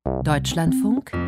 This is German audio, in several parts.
Deutschlandfunk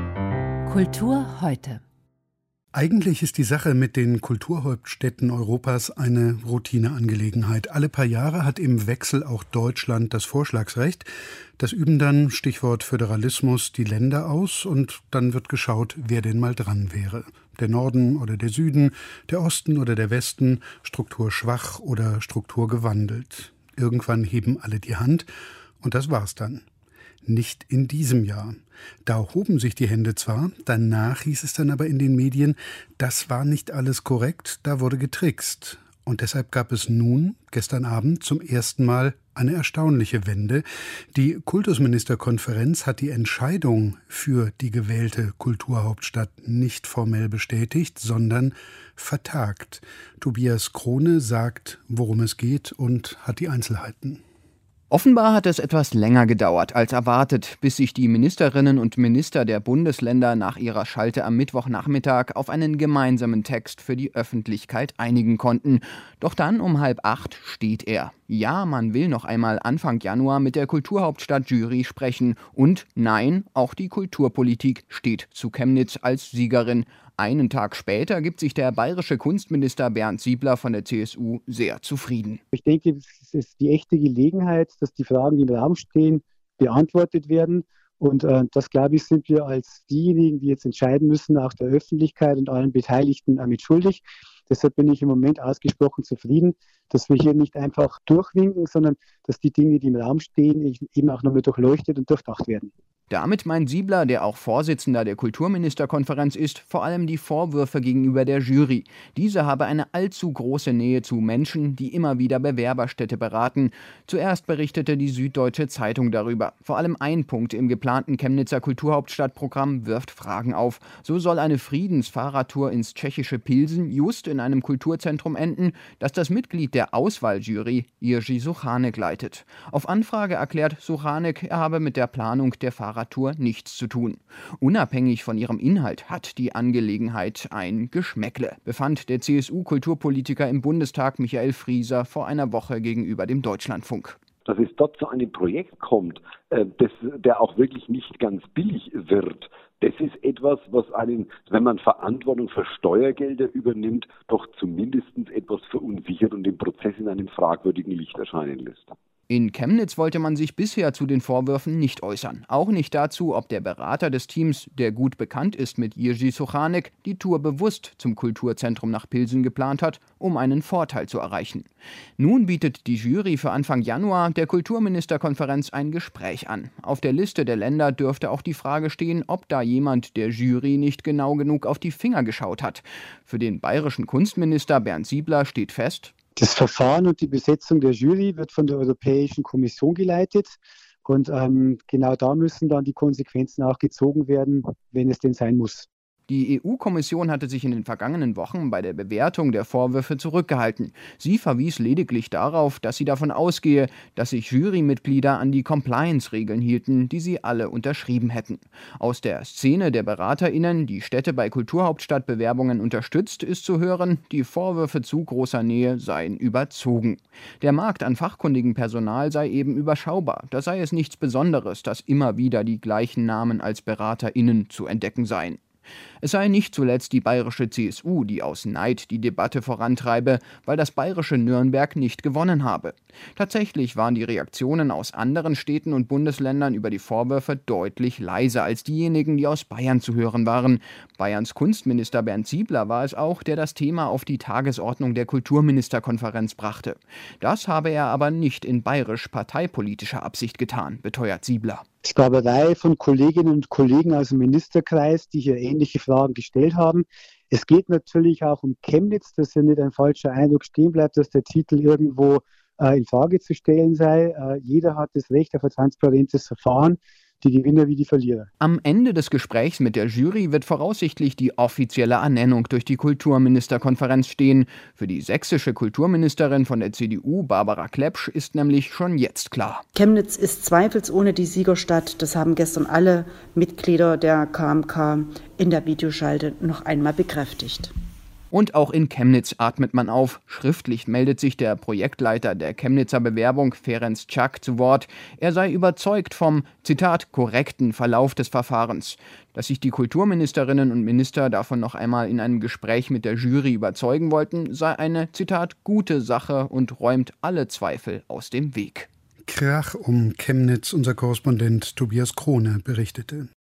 Kultur heute. Eigentlich ist die Sache mit den Kulturhauptstädten Europas eine Routineangelegenheit. Alle paar Jahre hat im Wechsel auch Deutschland das Vorschlagsrecht. Das üben dann, Stichwort Föderalismus, die Länder aus und dann wird geschaut, wer denn mal dran wäre. Der Norden oder der Süden, der Osten oder der Westen, strukturschwach oder strukturgewandelt. Irgendwann heben alle die Hand und das war's dann. Nicht in diesem Jahr. Da hoben sich die Hände zwar, danach hieß es dann aber in den Medien, das war nicht alles korrekt, da wurde getrickst. Und deshalb gab es nun, gestern Abend, zum ersten Mal eine erstaunliche Wende. Die Kultusministerkonferenz hat die Entscheidung für die gewählte Kulturhauptstadt nicht formell bestätigt, sondern vertagt. Tobias Krone sagt, worum es geht und hat die Einzelheiten. Offenbar hat es etwas länger gedauert als erwartet, bis sich die Ministerinnen und Minister der Bundesländer nach ihrer Schalte am Mittwochnachmittag auf einen gemeinsamen Text für die Öffentlichkeit einigen konnten. Doch dann um 7:30 steht er. Ja, man will noch einmal Anfang Januar mit der Kulturhauptstadt-Jury sprechen. Und nein, auch die Kulturpolitik steht zu Chemnitz als Siegerin. Einen Tag später gibt sich der bayerische Kunstminister Bernd Siebler von der CSU sehr zufrieden. Ich denke, es ist die echte Gelegenheit, dass die Fragen, die im Raum stehen, beantwortet werden. Und das, glaube ich, sind wir als diejenigen, die jetzt entscheiden müssen, auch der Öffentlichkeit und allen Beteiligten damit schuldig. Deshalb bin ich im Moment ausgesprochen zufrieden, dass wir hier nicht einfach durchwinken, sondern dass die Dinge, die im Raum stehen, eben auch nochmal durchleuchtet und durchdacht werden. Damit meint Siebler, der auch Vorsitzender der Kulturministerkonferenz ist, vor allem die Vorwürfe gegenüber der Jury. Diese habe eine allzu große Nähe zu Menschen, die immer wieder Bewerberstädte beraten. Zuerst berichtete die Süddeutsche Zeitung darüber. Vor allem ein Punkt im geplanten Chemnitzer Kulturhauptstadtprogramm wirft Fragen auf. So soll eine Friedensfahrradtour ins tschechische Pilsen just in einem Kulturzentrum enden, das das Mitglied der Auswahljury, Jiří Suchanek, leitet. Auf Anfrage erklärt Suchanek, er habe mit der Planung der Fahrradtour nichts zu tun. Unabhängig von ihrem Inhalt hat die Angelegenheit ein Geschmäckle, befand der CSU-Kulturpolitiker im Bundestag Michael Frieser vor einer Woche gegenüber dem Deutschlandfunk. Dass es dort zu einem Projekt kommt, der auch wirklich nicht ganz billig wird, das ist etwas, was einen, wenn man Verantwortung für Steuergelder übernimmt, doch zumindest etwas verunsichert und den Prozess in einem fragwürdigen Licht erscheinen lässt. In Chemnitz wollte man sich bisher zu den Vorwürfen nicht äußern. Auch nicht dazu, ob der Berater des Teams, der gut bekannt ist mit Jiří Suchanek, die Tour bewusst zum Kulturzentrum nach Pilsen geplant hat, um einen Vorteil zu erreichen. Nun bietet die Jury für Anfang Januar der Kulturministerkonferenz ein Gespräch an. Auf der Liste der Länder dürfte auch die Frage stehen, ob da jemand der Jury nicht genau genug auf die Finger geschaut hat. Für den bayerischen Kunstminister Bernd Siebler steht fest: Das Verfahren und die Besetzung der Jury wird von der Europäischen Kommission geleitet. Und genau da müssen dann die Konsequenzen auch gezogen werden, wenn es denn sein muss. Die EU-Kommission hatte sich in den vergangenen Wochen bei der Bewertung der Vorwürfe zurückgehalten. Sie verwies lediglich darauf, dass sie davon ausgehe, dass sich Jurymitglieder an die Compliance-Regeln hielten, die sie alle unterschrieben hätten. Aus der Szene der BeraterInnen, die Städte bei Kulturhauptstadtbewerbungen unterstützt, ist zu hören, die Vorwürfe zu großer Nähe seien überzogen. Der Markt an fachkundigem Personal sei eben überschaubar. Da sei es nichts Besonderes, dass immer wieder die gleichen Namen als BeraterInnen zu entdecken seien. Es sei nicht zuletzt die bayerische CSU, die aus Neid die Debatte vorantreibe, weil das bayerische Nürnberg nicht gewonnen habe. Tatsächlich waren die Reaktionen aus anderen Städten und Bundesländern über die Vorwürfe deutlich leiser als diejenigen, die aus Bayern zu hören waren. Bayerns Kunstminister Bernd Siebler war es auch, der das Thema auf die Tagesordnung der Kulturministerkonferenz brachte. Das habe er aber nicht in bayerisch-parteipolitischer Absicht getan, beteuert Siebler. Es gab eine Reihe von Kolleginnen und Kollegen aus dem Ministerkreis, die hier ähnliche Fragen gestellt haben. Es geht natürlich auch um Chemnitz, dass hier nicht ein falscher Eindruck stehen bleibt, dass der Titel irgendwo in Frage zu stellen sei. Jeder hat das Recht auf ein transparentes Verfahren. Die Gewinner wie die Verlierer. Am Ende des Gesprächs mit der Jury wird voraussichtlich die offizielle Ernennung durch die Kulturministerkonferenz stehen. Für die sächsische Kulturministerin von der CDU, Barbara Klepsch, ist nämlich schon jetzt klar: Chemnitz ist zweifelsohne die Siegerstadt. Das haben gestern alle Mitglieder der KMK in der Videoschalte noch einmal bekräftigt. Und auch in Chemnitz atmet man auf. Schriftlich meldet sich der Projektleiter der Chemnitzer Bewerbung, Ferenc Czak, zu Wort. Er sei überzeugt vom, Zitat, korrekten Verlauf des Verfahrens. Dass sich die Kulturministerinnen und Minister davon noch einmal in einem Gespräch mit der Jury überzeugen wollten, sei eine, Zitat, gute Sache und räumt alle Zweifel aus dem Weg. Krach um Chemnitz, unser Korrespondent Tobias Krone berichtete.